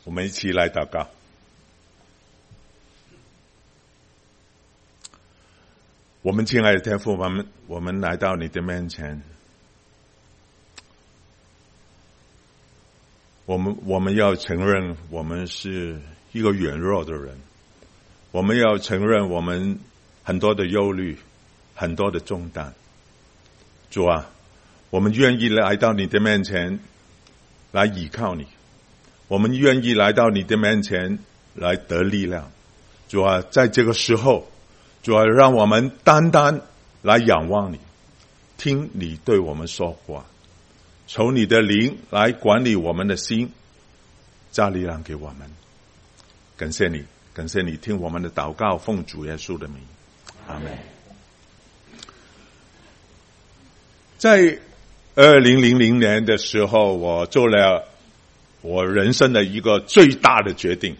我们一起来祷告。我们亲爱的天父，我们来到你的面前，我们要承认我们是一个软弱的人，我们要承认我们很多的忧虑，很多的重担。主啊，我们愿意来到你的面前来倚靠你，我们愿意来到你的面前来得力量。主啊，在这个时候，主啊，让我们单单来仰望你，听你对我们说话，求你的灵来管理我们的心，加力量给我们。感谢你，感谢你听我们的祷告，奉主耶稣的名，阿们。在2000年的时候，我做了我人生的一个最大的决定，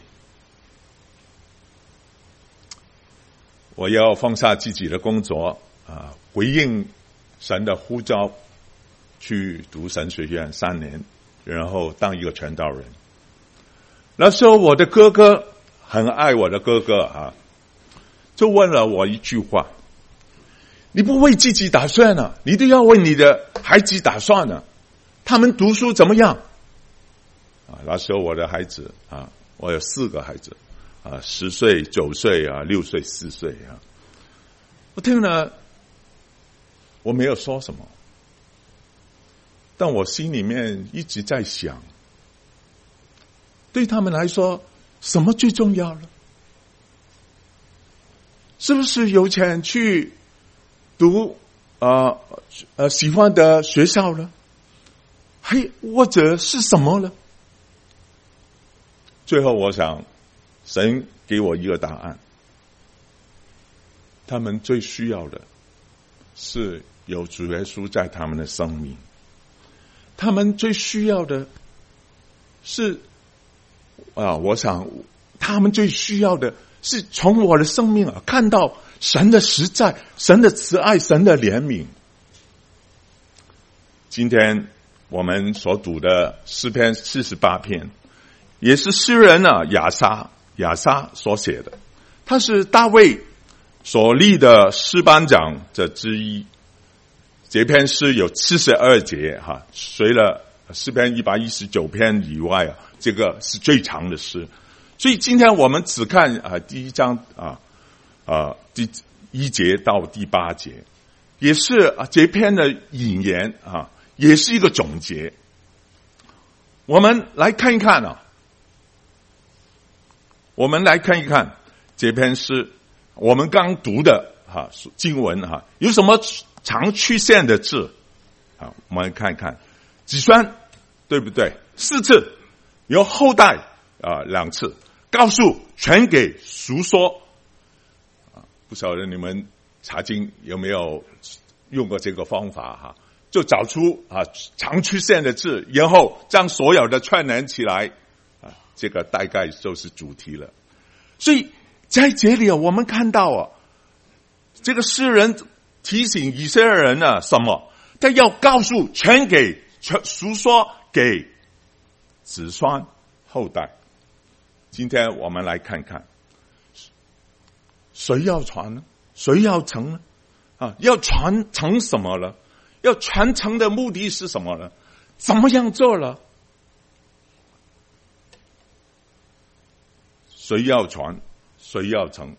我要放下自己的工作回应神的呼召，去读神学院3年，然后当一个传道人。那时候我的哥哥很爱我的哥哥就问了我一句话：你不为自己打算呢，你都要为你的孩子打算呢，他们读书怎么样？那时候我的孩子我有4个孩子10岁、9岁6岁、4岁我听了，我没有说什么，但我心里面一直在想，对他们来说，什么最重要了？是不是有钱去读喜欢的学校了？或者是什么了？最后我想，神给我一个答案，他们最需要的是有主耶稣在他们的生命，他们最需要的是我想他们最需要的是从我的生命看到神的实在，神的慈爱，神的怜悯。今天我们所读的诗篇48篇，也是诗人亚萨所写的，他是大卫所立的诗班长者之一。这篇诗有72节除了诗篇119篇以外这个是最长的诗。所以今天我们只看第1章第1节到第8节，也是这篇的引言也是一个总结。我们来看一看我们来看一看这篇诗，我们刚读的经文有什么常出现的字我们看一看。子孙对不对？4次，有后代2次，告诉、传给、述说不晓得你们查经有没有用过这个方法就找出常出现的字，然后将所有的串联起来这个大概就是主题了。所以在这里我们看到这个诗人提醒以色列人什么？他要告诉、传给、述说给子孙后代。今天我们来看看，谁要传呢？谁要成呢？要传承什么了？要传承的目的是什么呢？怎么样做了？谁要传，谁要成？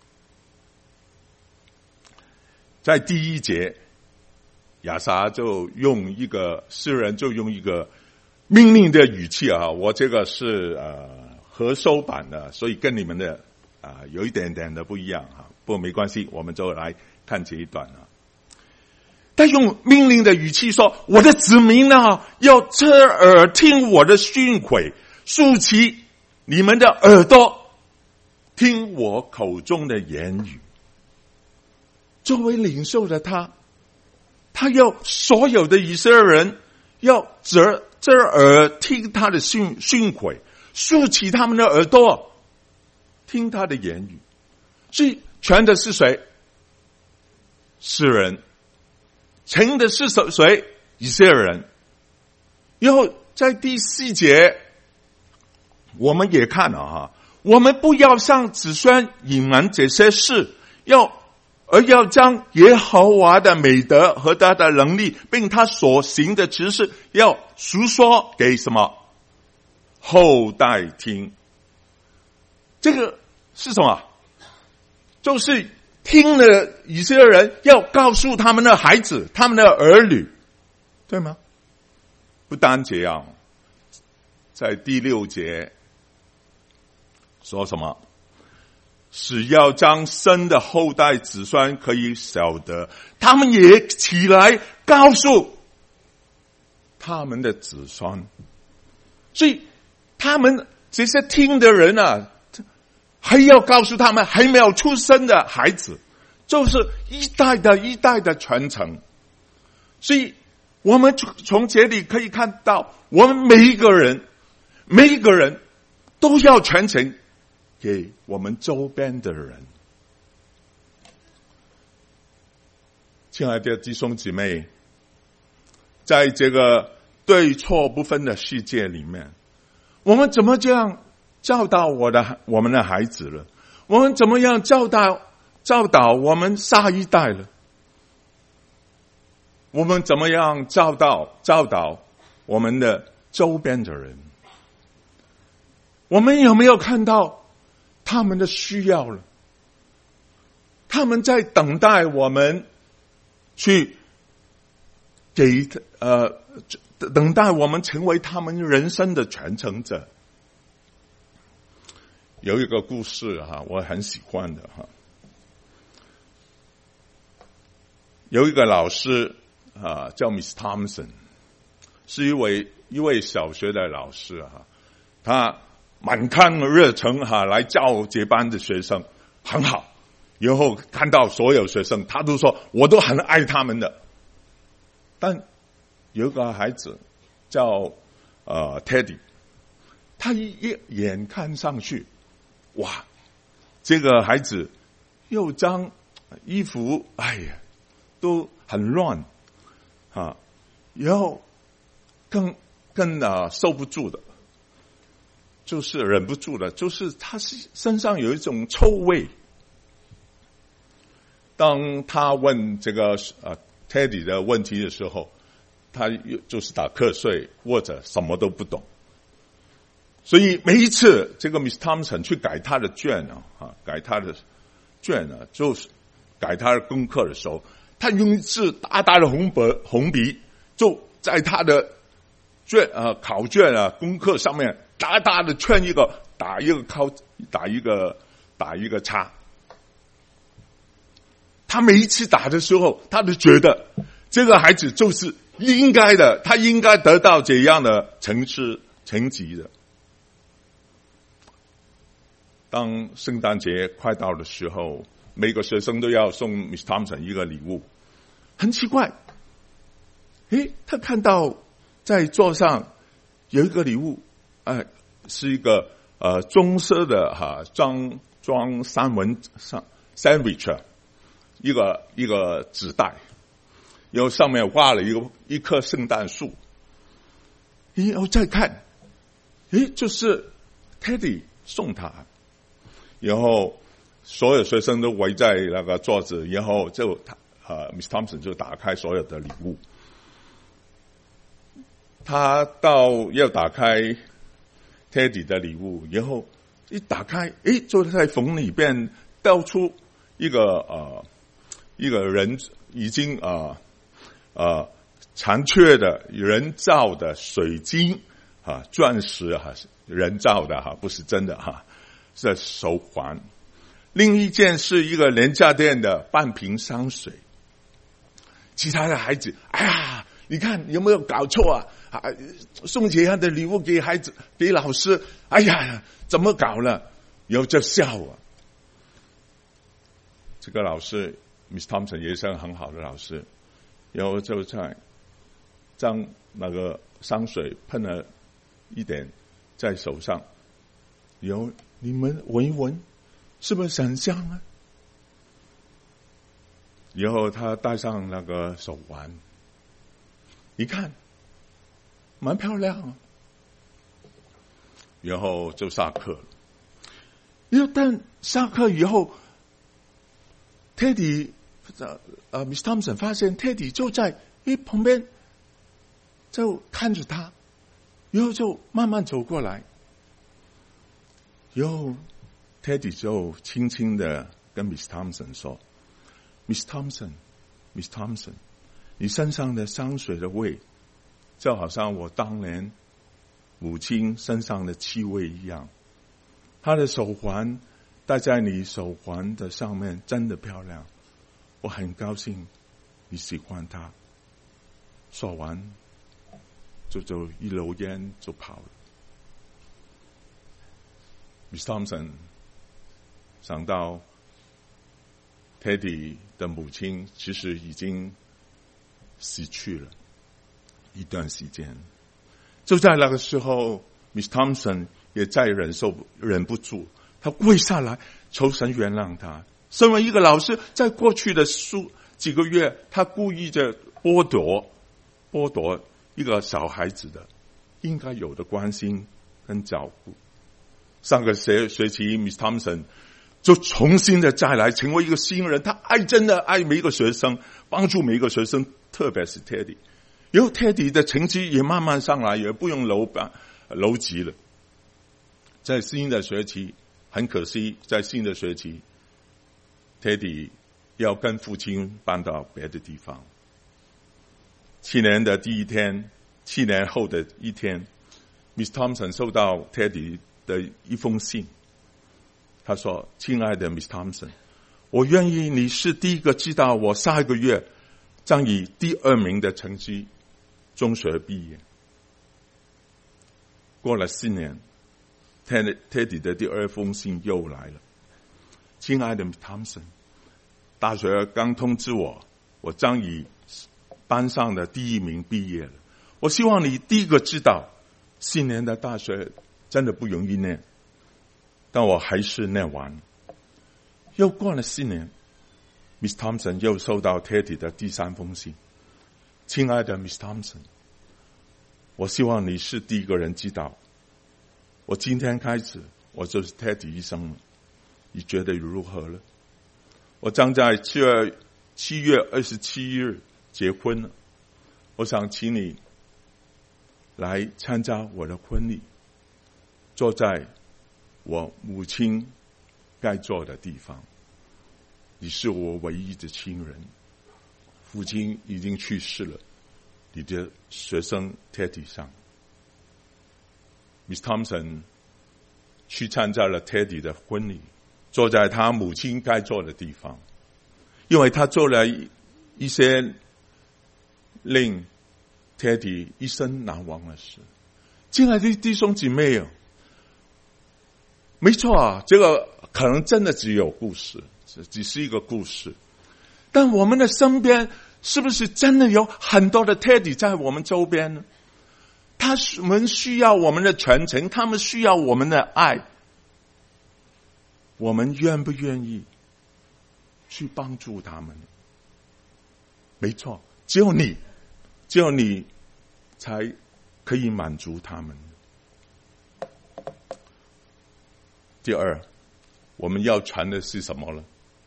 在第1节，亚萨就用一个诗人就用一个命令的语气我这个是合收版的，所以跟你们的有一点点的不一样不过没关系，我们就来看这一段他用命令的语气说：我的子民要侧耳听我的训诲，竖起你们的耳朵，听我口中的言语。作为领袖的他要所有的以色列人要侧耳听他的训诲，竖起他们的耳朵，听他的言语。所以传的是谁？诗人。成的是谁？以色列人。然后在第4节我们也看了我们不要向子孙隐瞒这些事，而要将耶和华的美德和他的能力，并他所行的奇事，要述说给什么后代听。这个是什么？就是听了以色列人要告诉他们的孩子、他们的儿女，对吗？不单这样，在第6节说什么？是要将生的后代子孙可以晓得，他们也起来告诉他们的子孙。所以他们这些听的人还要告诉他们还没有出生的孩子，就是一代的传承。所以我们从这里可以看到，我们每一个人都要传承给我们周边的人。亲爱的弟兄姊妹，在这个对错不分的世界里面，我们怎么这样教导我们的孩子了？我们怎么样教导我们下一代了？我们怎么样教导我们的周边的人？我们有没有看到他们的需要了？他们在等待我们去等待我们成为他们人生的传承者。有一个故事我很喜欢的有一个老师叫 Miss Thompson， 是一位小学的老师他满腔热诚来教这班的学生，很好。然后看到所有学生，他都说我都很爱他们的。但有一个孩子叫Teddy， 他一眼看上去，哇，这个孩子又脏，衣服都很乱然后更受不住的，就是忍不住的，就是他身上有一种臭味。当他问这个Teddy 的问题的时候，他就是打瞌睡或者什么都不懂。所以每一次这个 Miss Thompson 去改他的卷就是改他的功课的时候，他用一支大大的红笔，就在他的考卷功课上面大大的圈一个，打一个叉。他每一次打的时候，他都觉得这个孩子就是应该的，他应该得到这样的成绩的。当圣诞节快到的时候，每个学生都要送 Miss Thompson 一个礼物。很奇怪，他看到在桌上有一个礼物，是一个棕色的装三文sandwich， 一个纸袋，然后上面画了一棵圣诞树。然后再看，就是 Teddy 送他。然后所有学生都围在那个桌子，然后就Miss Thompson 就打开所有的礼物。他要打开 Teddy 的礼物，然后一打开，就在缝里边掉出一个人已经残缺的人造的水晶钻石人造的不是真的是手环。另一件是一个廉价店的半瓶香水。其他的孩子，你看有没有搞错送这样的礼物给孩子给老师，怎么搞了？然后就笑这个老师 Miss Thompson 也是很好的老师，然后就将那个香水喷了一点在手上，然后你们闻一闻，是不是很香然后他戴上那个手环，一看蛮漂亮然后就下课了。但下课以后 ，Teddy Miss Thompson 发现 Teddy 就在旁边，就看着他，然后就慢慢走过来，然后 Teddy 就轻轻的跟 Miss Thompson 说 ：“Miss Thompson，Miss Thompson， 你身上的香水的味，就好像我当年母亲身上的气味一样。她的手环戴在你手环的上面，真的漂亮。我很高兴你喜欢她。”说完，就一溜烟就跑了。Miss Thompson 想到 Teddy 的母亲其实已经死去了一段时间，就在那个时候 Miss Thompson 也再忍不住，他跪下来求神原谅他。身为一个老师，在过去的几个月，他故意的剥夺一个小孩子的应该有的关心跟照顾。上个学期 Miss Thompson 就重新的再来成为一个新人，他真的爱每一个学生，帮助每一个学生，特别是 Teddy。然后 Teddy 的成绩也慢慢上来，也不用留级了。在新的学期，很可惜，在新的学期 Teddy 要跟父亲搬到别的地方。7年的第一天，7年后的一天 ，Miss Thompson 收到 Teddy 的一封信。他说：“亲爱的 Miss Thompson， 我愿意你是第一个知道我下一个月将以第2名的成绩中学毕业。”过了4年 ，Teddy 的第2封信又来了。亲爱的 Miss Thompson， 大学刚通知我将以班上的第1名毕业了。我希望你第一个知道，4年的大学真的不容易念，但我还是念完。又过了4年 ，Miss Thompson 又收到 Teddy 的第3封信。亲爱的 Miss Thompson， 我希望你是第一个人知道，我今天开始我就是 Teddy 医生了。你觉得如何了？我将在7月27日结婚了，我想请你来参加我的婚礼，坐在我母亲该坐的地方。你是我唯一的亲人，父亲已经去世了，你的学生 Teddy 上。Miss Thompson 去参加了 Teddy 的婚礼，坐在他母亲该坐的地方，因为他做了一些令 Teddy 一生难忘的事。亲爱的弟兄姐妹，没错啊，这个可能真的只有故事，只是一个故事，但我们的身边是不是真的有很多的 Teddy 在我们周边呢？他们需要我们的全程，他们需要我们的爱，我们愿不愿意去帮助他们？没错，只有你才可以满足他们。第二，我们要传的是什么呢？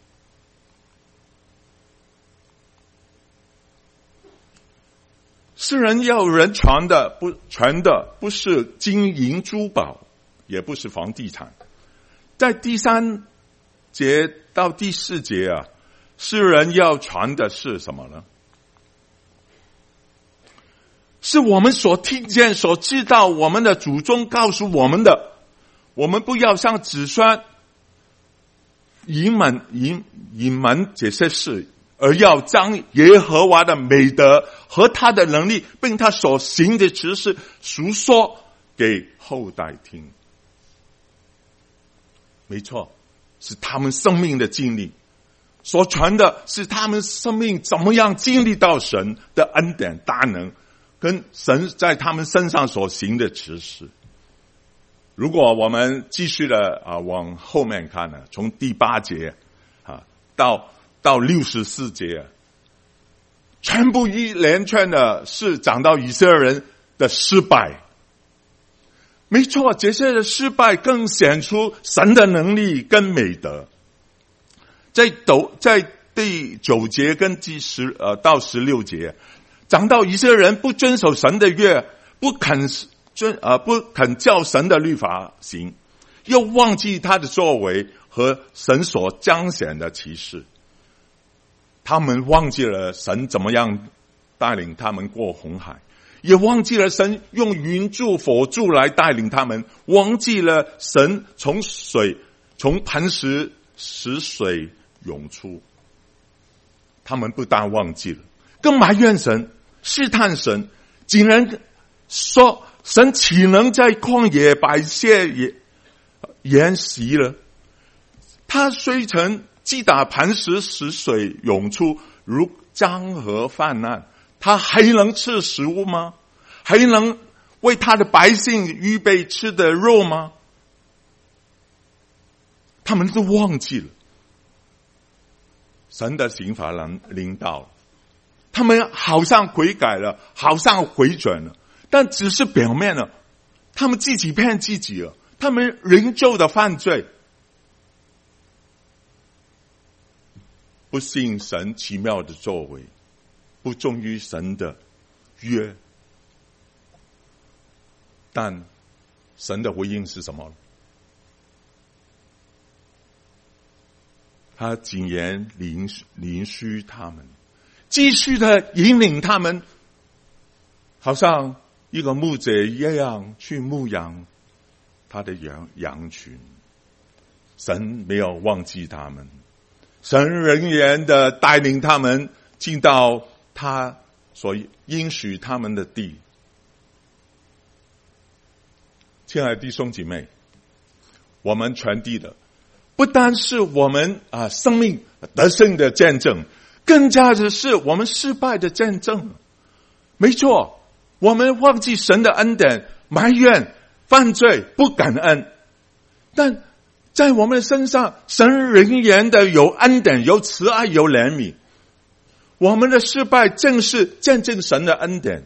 世人要人传的不是金银珠宝，也不是房地产。在第3节到第4节啊，世人要传的是什么呢？是我们所听见所知道，我们的祖宗告诉我们的，我们不要向子孙隐瞒这些事，而要将耶和华的美德和他的能力并他所行的奇事述说给后代听。没错，是他们生命的经历，所传的是他们生命怎么样经历到神的恩典大能，跟神在他们身上所行的奇事。如果我们继续的往后面看呢，从第8节到64节，全部一连串的是讲到以色列人的失败。 没错，这些的失败更显出神的能力跟美德。在第9节跟到16节，讲到以色列人不遵守神的约，不肯叫神的律法行，又忘记他的作为和神所彰显的奇事。他们忘记了神怎么样带领他们过红海，也忘记了神用云柱火柱来带领他们，忘记了神从磐石使水涌出。他们不但忘记了，更埋怨神，试探神，竟然说神岂能在旷野摆些筵席了？他虽曾击打磐石使水涌出，如江河泛滥，他还能吃食物吗？还能为他的百姓预备吃的肉吗？他们都忘记了神的刑罚临到了，他们好像悔改了，好像回转了，但只是表面了，他们自己骗自己了，他们仍旧的犯罪，不信神奇妙的作为，不忠于神的约。但神的回应是什么？他谨言允许他们，继续的引领他们，好像一个牧者一样去牧养他的羊群。神没有忘记他们，神仍然的带领他们进到他所应许他们的地。亲爱的弟兄姐妹，我们传递的不单是我们生命得胜的见证，更加的是我们失败的见证。没错，我们忘记神的恩典，埋怨、犯罪、不感恩，但在我们的身上，神仍然的有恩典、有慈爱、有怜悯。我们的失败正是见证神的恩典。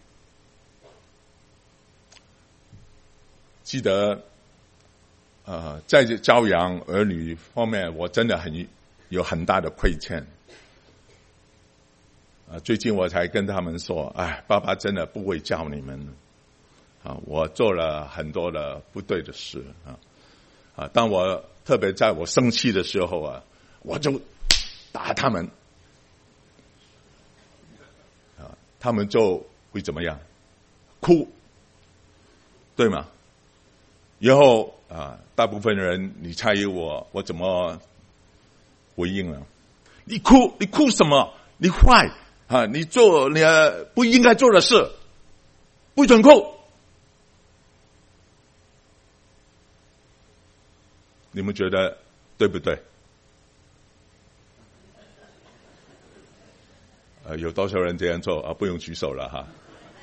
记得在教养儿女方面，我真的有很大的亏欠。最近我才跟他们说，爸爸真的不会教你们我做了很多的不对的事当我特别在我生气的时候我就打他们他们就会怎么样？哭，对吗？然后大部分人，你猜我怎么回应了？你哭什么？你坏你做你不应该做的事，不准哭。你们觉得对不对？有多少人这样做不用举手了哈。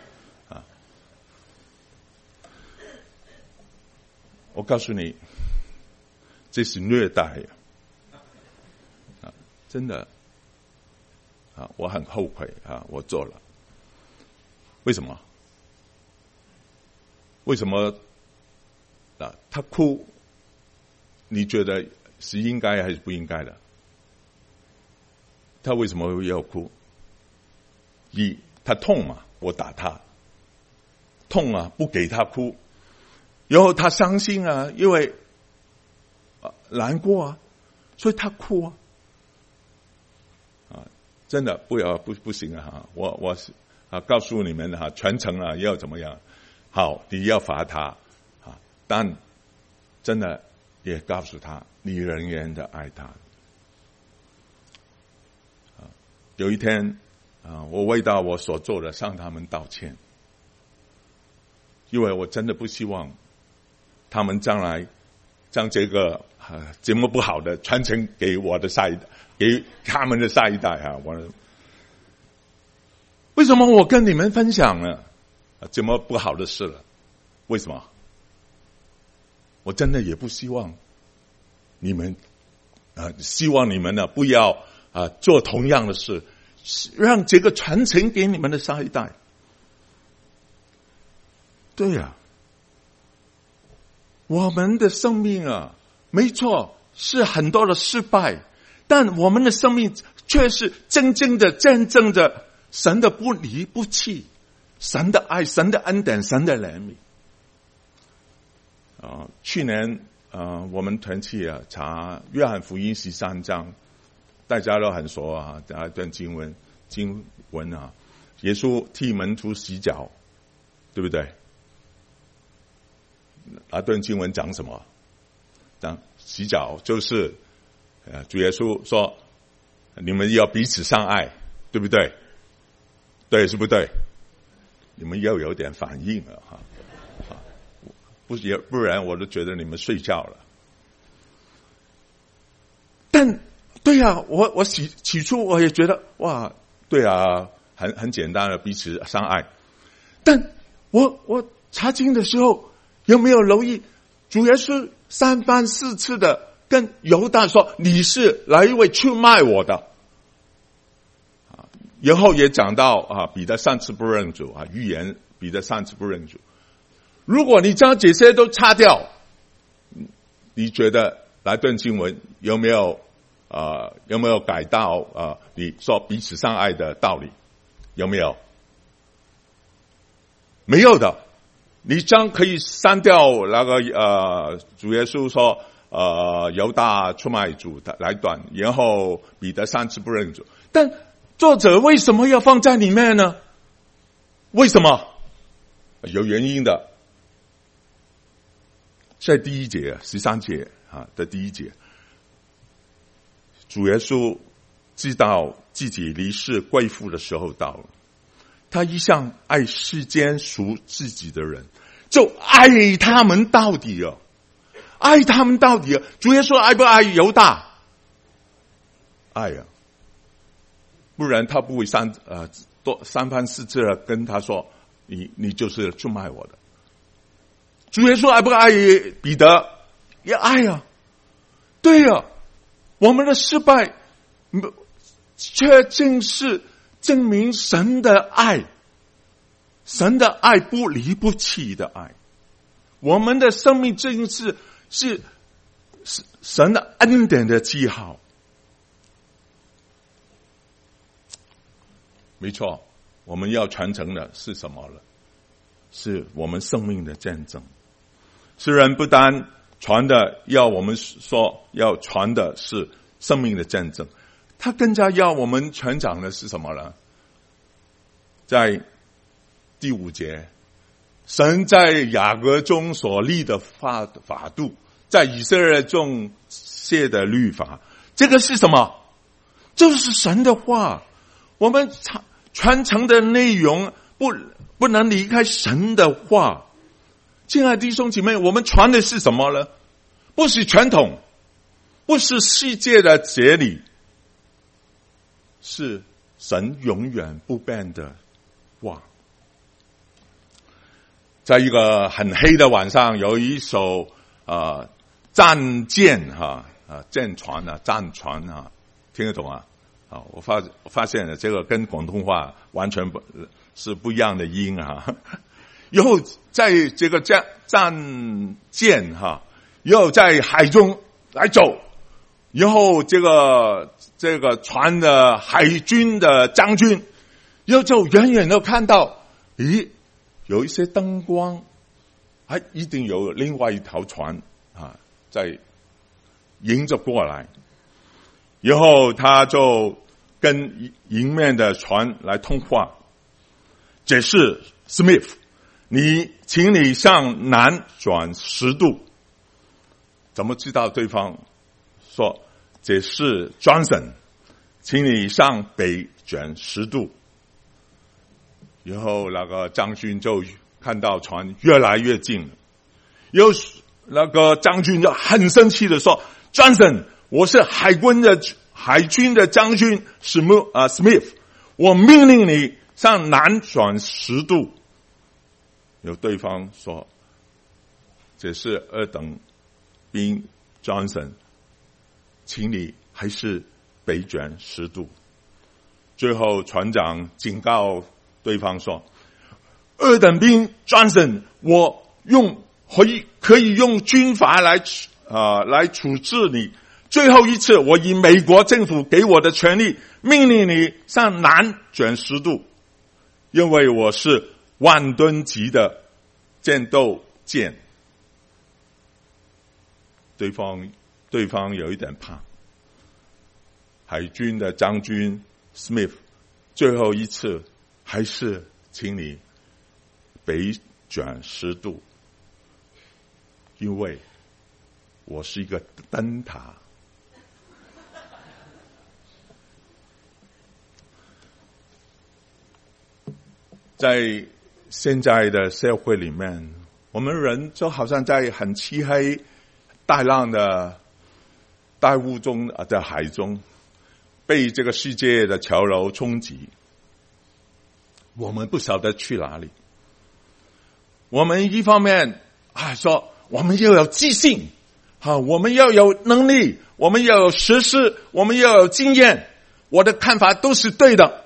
我告诉你，这是虐待真的我很后悔我做了。为什么？为什么他哭，你觉得是应该还是不应该的？他为什么要哭？他痛嘛，我打他，痛不给他哭。然后他伤心因为难过所以他哭真的不行我告诉你们全程要怎么样？好，你要罚他但真的也告诉他，你仍然的爱他。有一天我为到我所做的向他们道歉，因为我真的不希望他们将来将这个节目不好的传承给我的下一代，给他们的下一代为什么我跟你们分享了这么不好的事了？为什么？我真的也不希望你们希望你们不要做同样的事，让这个传承给你们的下一代。对我们的生命啊，没错，是很多的失败，但我们的生命却是真正的见证着神的不离不弃，神的爱，神的恩典，神的怜悯。去年我们团契查约翰福音13章，大家都很熟啊，这段经文啊，耶稣替门徒洗脚，对不对？那段经文讲什么？讲洗脚就是主耶稣说你们要彼此相爱，对不对？对，是不对？你们要有点反应了哈，不然我都觉得你们睡觉了。但对啊，我起初我也觉得哇，对啊，很简单的彼此相爱。但我查经的时候有没有留意，主耶稣3番4次的跟犹大说你是哪一位出卖我的？然后也讲到彼得3次不认主预言彼得3次不认主。如果你将这些都擦掉，你觉得那段经文有没有改到你说彼此相爱的道理？有没有？没有的。你将可以删掉那个主耶稣说犹大出卖主的来段，然后彼得3次不认主。但作者为什么要放在里面呢？为什么？有原因的。在第1节13节的第1节，主耶稣知道自己离世归父的时候到了，他一向爱世间属自己的人，就爱他们到底了，爱他们到底了。主耶稣爱不爱犹大？爱啊，不然他不会3番4次的跟他说你就是出卖我的。主耶稣爱不爱彼得？也爱啊。对啊，我们的失败却正是证明神的爱，神的爱不离不弃的爱。我们的生命正是神的恩典的记号。没错，我们要传承的是什么了？是我们生命的见证。诗人不单传的要我们说要传的是生命的见证，他更加要我们传讲的是什么呢？在第5节，神在雅各中所立的法度，在以色列中写的律法，这个是什么？就是神的话。我们传承的内容不能离开神的话。亲爱的弟兄姐妹，我们传的是什么呢？不是传统，不是世界的哲理，是神永远不变的话。在一个很黑的晚上，有一艘战舰舰船战船听得懂啊？我发现了这个跟广东话完全是不一样的音以后在这个战舰以后在海中来走，然后这个船的海军的将军，然后就远远的看到，有一些灯光，还一定有另外一条船在迎着过来，然后他就跟迎面的船来通话，这是 Smith， 请你向南转10度。怎么知道对方说这是 Johnson， 请你向北转10度。然后那个将军就看到船越来越近了，然后那个将军就很生气的说 Johnson， 我是海军的将军Smith， 我命令你向南转10度。有对方说这是2等兵 Johnson， 请你还是北转10度。最后船长警告对方说，2等兵 Johnson， 我用可以用军阀来处置你。最后一次，我以美国政府给我的权利，命令你向南卷10度，因为我是万吨级的战斗舰。对方有一点怕。海军的将军 Smith 最后一次还是请你北卷10度，因为我是一个灯塔。在现在的社会里面，我们人就好像在很漆黑大浪的大雾中的海中，被这个世界的潮流冲击，我们不晓得去哪里。我们一方面说我们要有自信，我们要有能力，我们要有实施，我们要有经验，我的看法都是对的。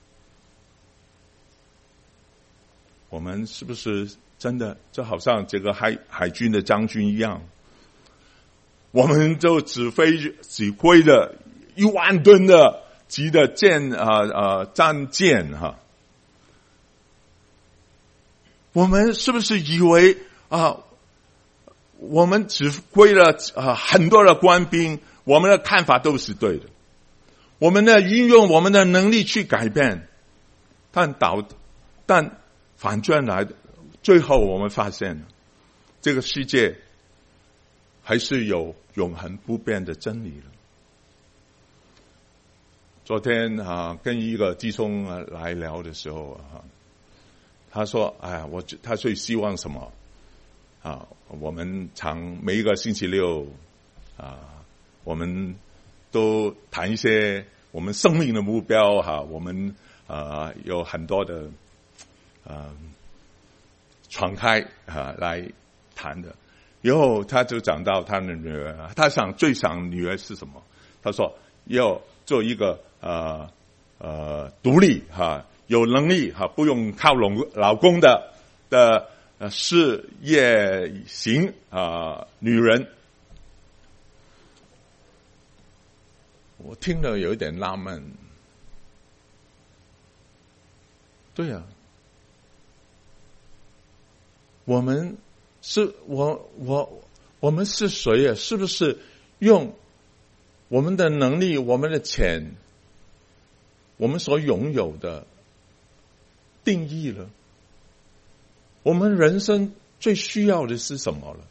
我们是不是真的就好像这个海军的将军一样，我们就指挥着1万吨的级的战舰我们是不是以为我们指挥了很多的官兵，我们的看法都是对的，我们的运用我们的能力去改变，但反转来的，最后我们发现这个世界还是有永恒不变的真理了。昨天跟一个弟兄来聊的时候他说他最希望什么我们每一个星期六我们都谈一些我们生命的目标我们有很多的敞开来谈的。以后他就讲到他的女儿，他最想女儿是什么？他说要做一个独立有能力不用靠老公的事业型女人。我听了有一点纳闷。对啊，我们是我们是谁啊？是不是用我们的能力、我们的钱、我们所拥有的定义了我们人生最需要的是什么了？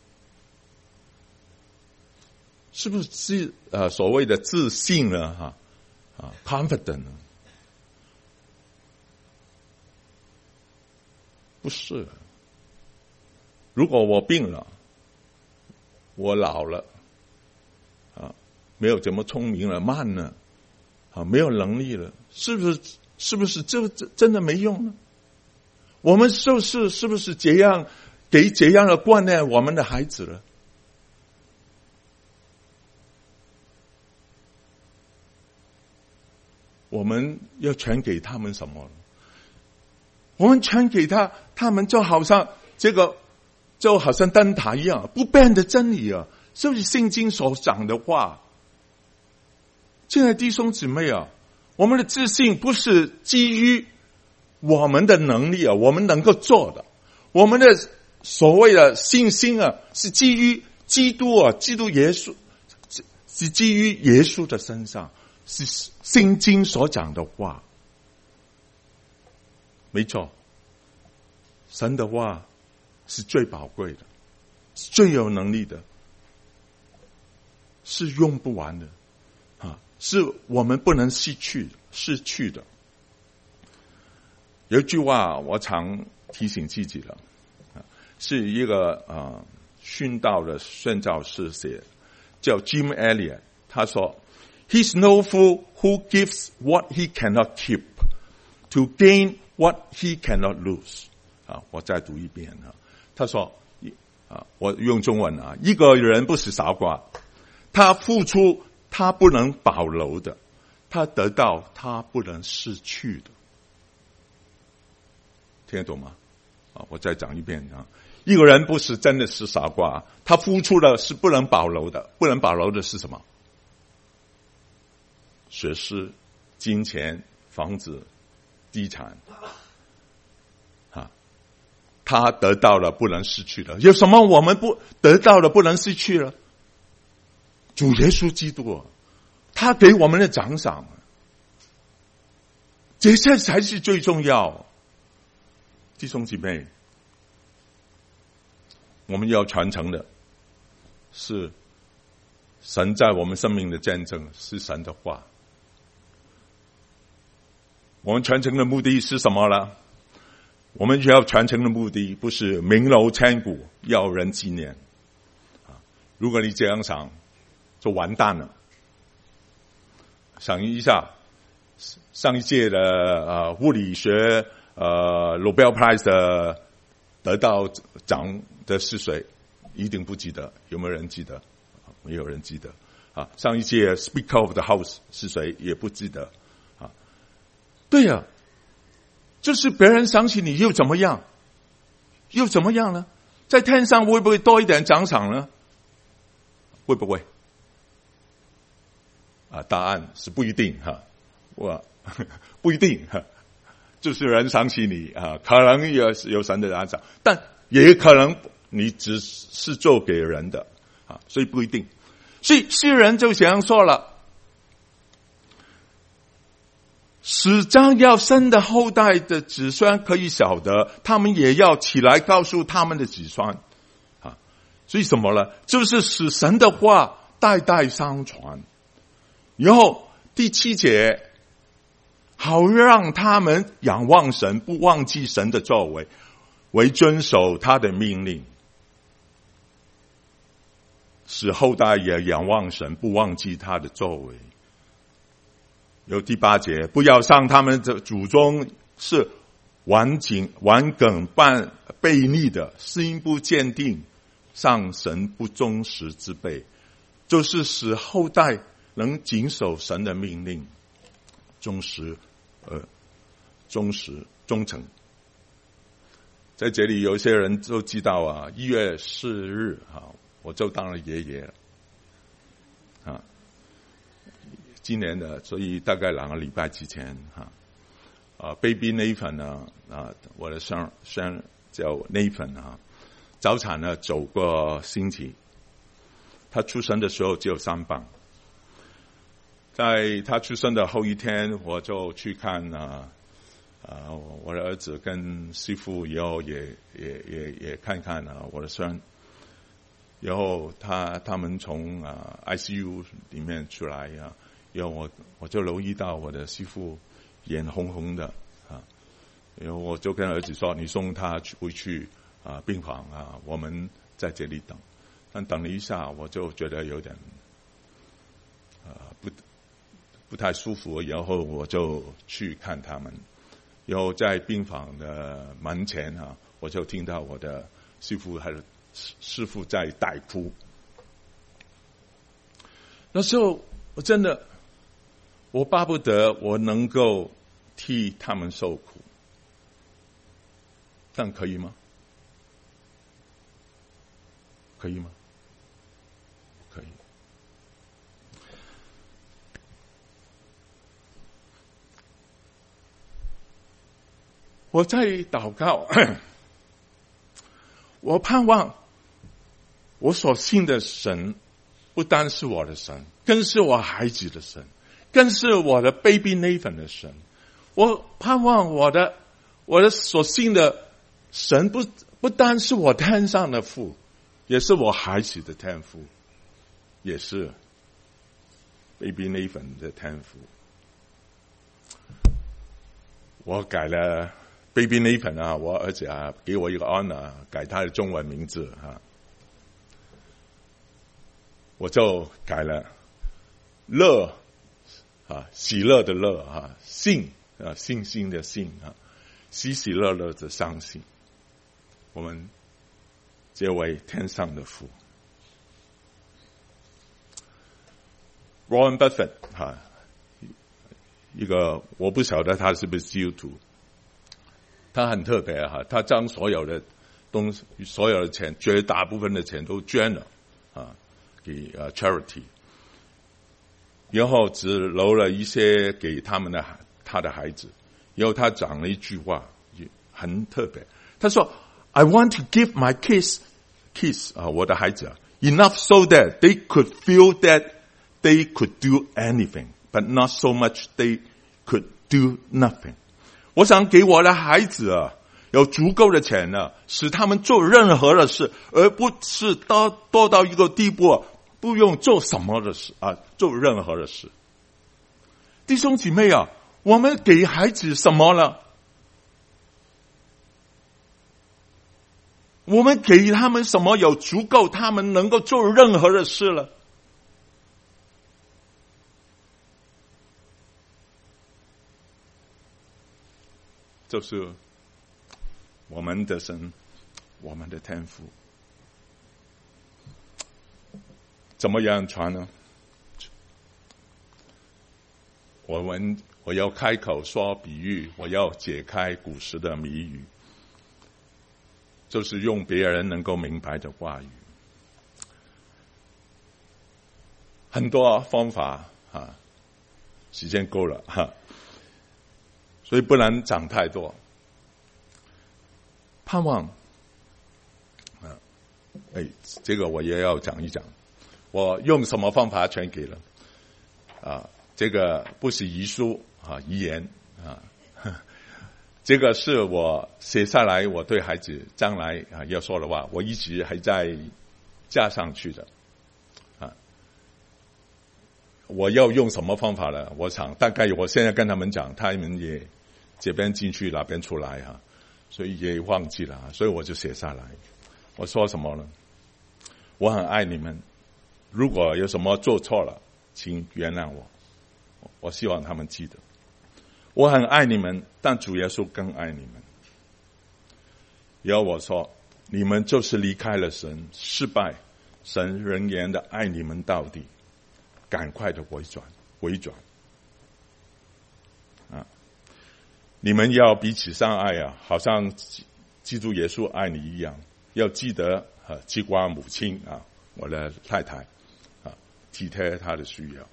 是不是所谓的自信呢？confident 呢？不是。如果我病了，我老了没有怎么聪明了，慢了没有能力了，是不是这真的没用呢？我们是不是这样给这样的观念我们的孩子了？我们要传给他们什么了？我们传给他们就好像灯塔一样不变的真理是不是圣经所讲的话？亲爱的弟兄姊妹我们的自信不是基于我们的能力我们能够做的，我们的所谓的信心是基于基督耶稣，是基于耶稣的身上，是圣经所讲的话。没错，神的话是最宝贵的，是最有能力的，是用不完的是我们不能失去的。有一句话我常提醒自己了是一个殉道的宣教士写，叫 Jim Elliot。 他说 He's no fool who gives what he cannot keep to gain what he cannot lose。 我再读一遍他说我用中文一个人不是傻瓜，他付出他不能保留的，他得到他不能失去的。听得懂吗？我再讲一遍一个人不是真的是傻瓜，他付出的是不能保留的，不能保留的是什么？学识、金钱、房子、地产，他得到了不能失去的。有什么我们不得到了不能失去了？主耶稣基督，他给我们的奖赏，这些才是最重要。弟兄姐妹，我们要传承的是神在我们生命的见证，是神的话。我们传承的目的是什么呢？我们要传承的目的不是名留千古，要人纪念。如果你这样想，就完蛋了。想一下，上一届的物理学Nobel Prize 的得到奖的是谁？一定不记得。有没有人记得？没有人记得。上一届 Speaker of the House 是谁？也不记得。对呀，就是别人想起你又怎么样？又怎么样呢？在天上会不会多一点奖赏呢？会不会？答案是不一定不一定就是人想起你可能有神的奖赏，但也可能你只是做给人的所以不一定。所以诗人就这样说了。使将要生的后代的子孙可以晓得，他们也要起来告诉他们的子孙所以什么呢？就是使神的话代代相传。然后第7节，好让他们仰望神，不忘记神的作为，为遵守他的命令，使后代也仰望神，不忘记他的作为。有第8节，不要像他们的祖宗是顽梗悖逆的，心不坚定，上神不忠实之辈，就是使后代能谨守神的命令，忠诚。在这里有些人都知道1月4日我就当了爷爷了今年的，所以大概2个礼拜之前baby Nathan 呢我的生叫 Nathan 早产了9个星期，他出生的时候只有3磅。在他出生的后一天，我就去看我的儿子跟媳妇，以后也看看我的孙。然后他们从ICU 里面出来然后我就留意到我的媳妇眼红红的然后我就跟儿子说，你送他回去病房我们在这里等。但等了一下，我就觉得有点不太舒服，然后我就去看他们。然后在病房的门前我就听到我的媳妇还是师父在大哭。那时候我真的我巴不得我能够替他们受苦，但可以吗？可以吗？可以。我在祷告我盼望我所信的神不单是我的神，更是我孩子的神，更是我的 baby Nathan 的神。我盼望我的所信的神不单是我天上的父，也是我孩子的天父，也是 baby Nathan 的天父。我改了 baby Nathan 我儿子给我一个 honor， 改他的中文名字我就改了乐喜乐的乐信信心的信喜喜乐乐的相信。我们这位天上的父 Warren Buffett 一个我不晓得他是不是基督徒，他很特别他将所有的所有的钱，绝大部分的钱都捐了给charity， 然后只留了一些给他的孩子。然后他讲了一句话很特别，他说 I want to give my kids 我的孩子enough so that they could feel that they could do anything, but not so much they could do nothing。 我想给我的孩子有足够的钱使他们做任何的事，而不是多到一个地步不用做什么的事做任何的事。弟兄姐妹我们给孩子什么了？我们给他们什么有足够他们能够做任何的事了？就是我们的神，我们的天父。怎么样传呢？我要开口说比喻，我要解开古时的谜语，就是用别人能够明白的话语。很多方法时间够了所以不能讲太多。盼望这个我也要讲一讲。我用什么方法全给了这个不是遗书遗言这个是我写下来，我对孩子将来要说的话，我一直还在加上去的我要用什么方法呢？我想大概我现在跟他们讲，他们也这边进去那边出来所以也忘记了所以我就写下来。我说什么呢？我很爱你们，如果有什么做错了，请原谅我。我希望他们记得，我很爱你们，但主耶稣更爱你们。然后我说，你们就是离开了神，失败，神仍然的爱你们到底，赶快的回转你们要彼此相爱好像基督耶稣爱你一样，要记得记挂母亲我的太太体贴她的需要，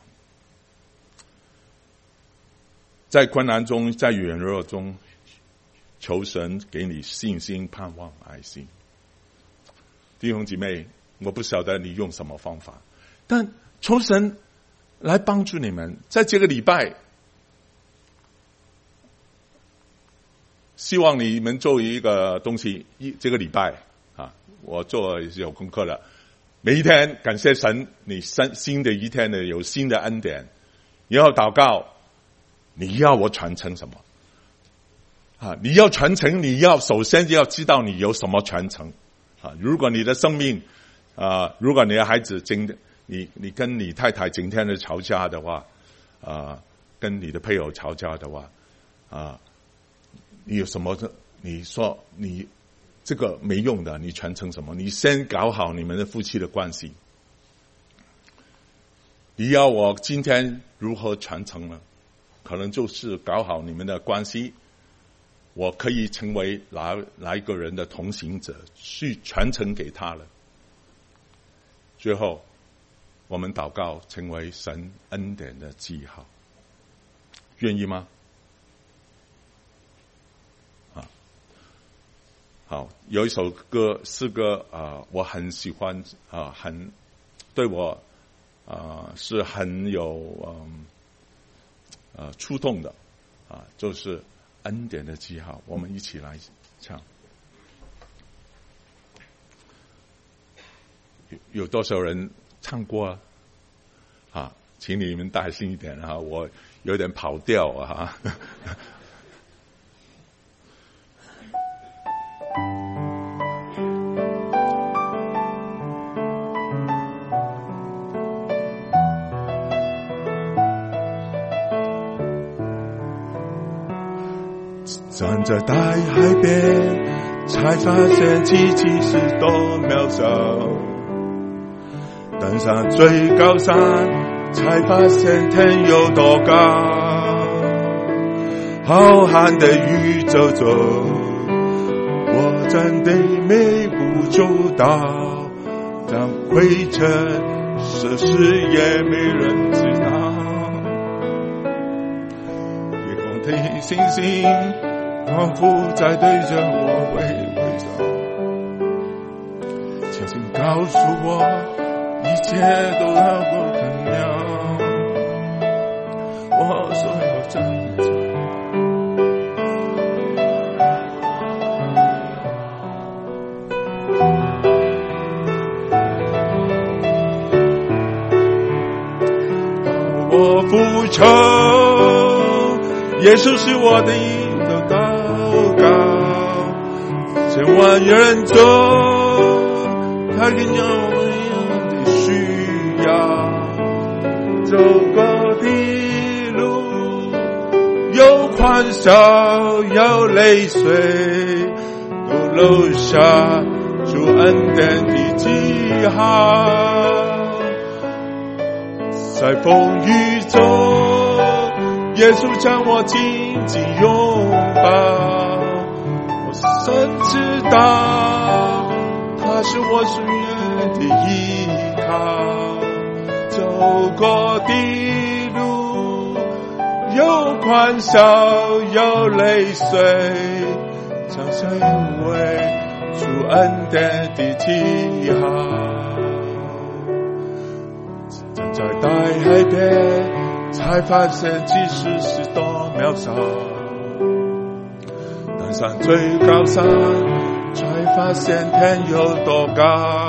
在困难中，在软弱中，求神给你信心、盼望、爱心。弟兄姐妹，我不晓得你用什么方法，但求神来帮助你们。在这个礼拜，希望你们做一个东西，这个礼拜我做有功课了。每一天感谢神，你新的一天有新的恩典，然后祷告，你要我传承什么你要传承，你要首先要知道你有什么传承如果你的生命如果你的孩子你跟你太太整天的吵架的话跟你的配偶吵架的话你有什么？你说你这个没用的，你传承什么？你先搞好你们的夫妻的关系。你要我今天如何传承呢？可能就是搞好你们的关系，我可以成为哪一个人的同行者，去传承给他了。最后，我们祷告成为神恩典的记号，愿意吗？好，有一首诗歌我很喜欢很对我是很有触动的就是恩典的记号，我们一起来唱。有多少人唱过请你们大声一点我有点跑调站在大海边，才发现自己是多渺小，登上最高山，才发现天有多高。浩瀚的宇宙中，我真的微不足道，当灰尘涉世也没人知道。夜空的星星仿佛在对着我微微笑，轻轻告诉我一切都好不可能。我所有挣扎，我付出，耶稣是我的一个祷告，千万人中，他更有我的需要，走过的路，有欢笑，有泪水，都留下主恩典的记号。在风雨中，耶稣将我紧紧拥抱，我深知道他是我永远的依靠。走过的路，有欢笑，有泪水，常常因为主恩典的记号。在大海边，才发现即使是多渺小；登上最高山，才发现天有多高。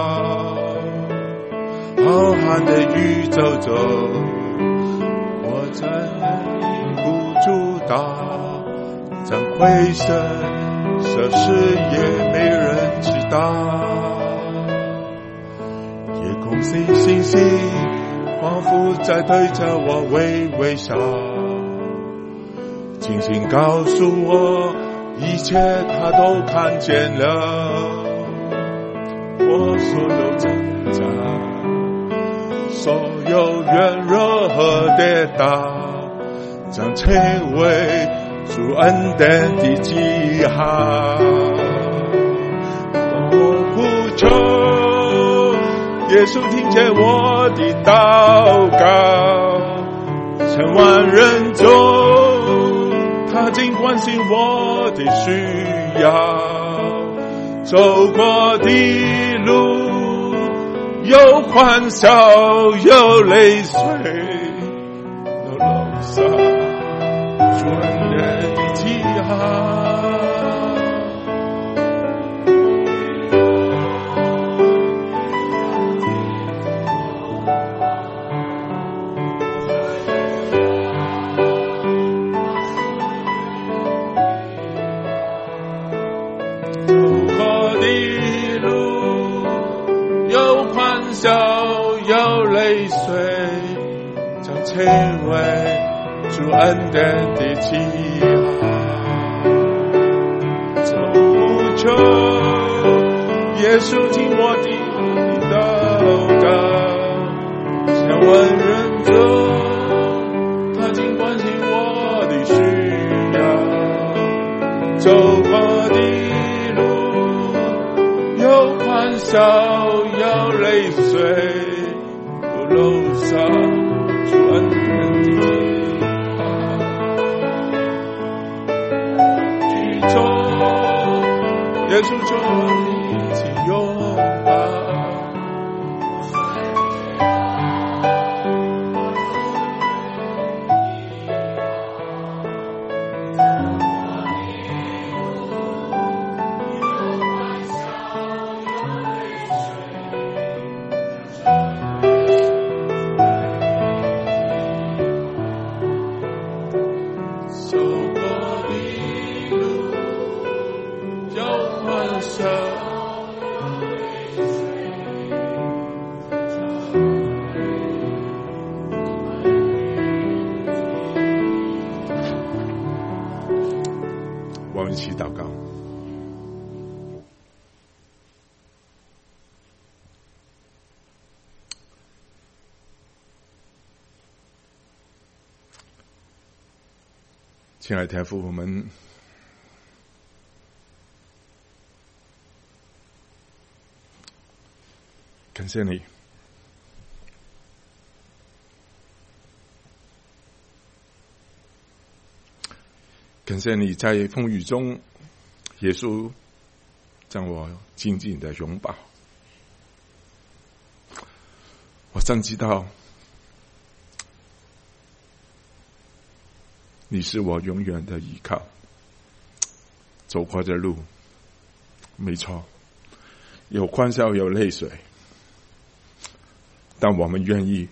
浩瀚的宇宙中，我真微不足道，怎会涉世也没人知道。夜空的星星仿佛在对着我微微笑，轻轻告诉我一切他都看见了。我所有挣扎，所有软弱和跌倒，将成为主恩典的记号。当我呼求，耶稣听见我的祷告，千万人中，他竟关心我的需要。走过的路，有欢笑，有泪水，都留下主恩典的记号。有泪水，将成为主恩典的记号。走不求，耶稣听我的祷告，千万人中，他竟关心我的需要。走过的路，有欢笑，有泪水，留下主恩典的记号。宇宙，耶稣就一起拥抱。我们一起祷告。亲爱的天父，我们感谢你，感谢你在风雨中，耶稣将我紧紧的拥抱。我真知道你是我永远的依靠。走过的路，没错，有欢笑有泪水，但我们愿意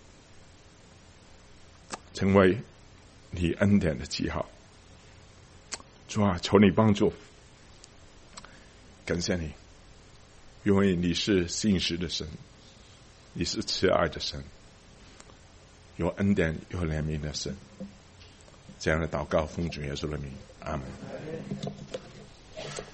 成为你恩典的记号。主啊，求你帮助，感谢你，因为你是信实的神，你是慈爱的神，有恩典有怜悯的神。这样的祷告奉主耶稣的名，阿门。